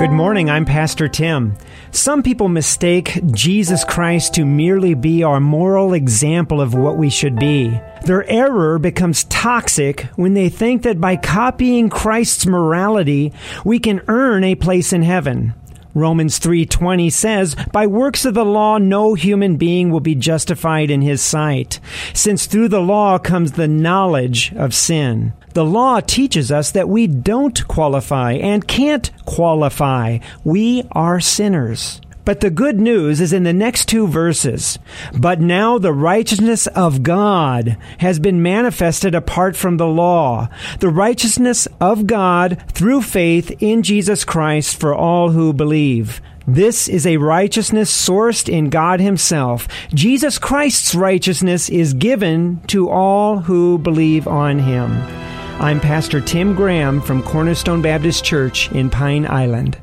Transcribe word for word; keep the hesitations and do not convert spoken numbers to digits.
Good morning, I'm Pastor Tim. Some people mistake Jesus Christ to merely be our moral example of what we should be. Their error becomes toxic when they think that by copying Christ's morality, we can earn a place in heaven. Romans three twenty says, "By works of the law no human being will be justified in his sight, since through the law comes the knowledge of sin." The law teaches us that we don't qualify and can't qualify. We are sinners. But the good news is in the next two verses. But now the righteousness of God has been manifested apart from the law, the righteousness of God through faith in Jesus Christ for all who believe. This is a righteousness sourced in God Himself. Jesus Christ's righteousness is given to all who believe on Him. I'm Pastor Tim Graham from Cornerstone Baptist Church in Pine Island.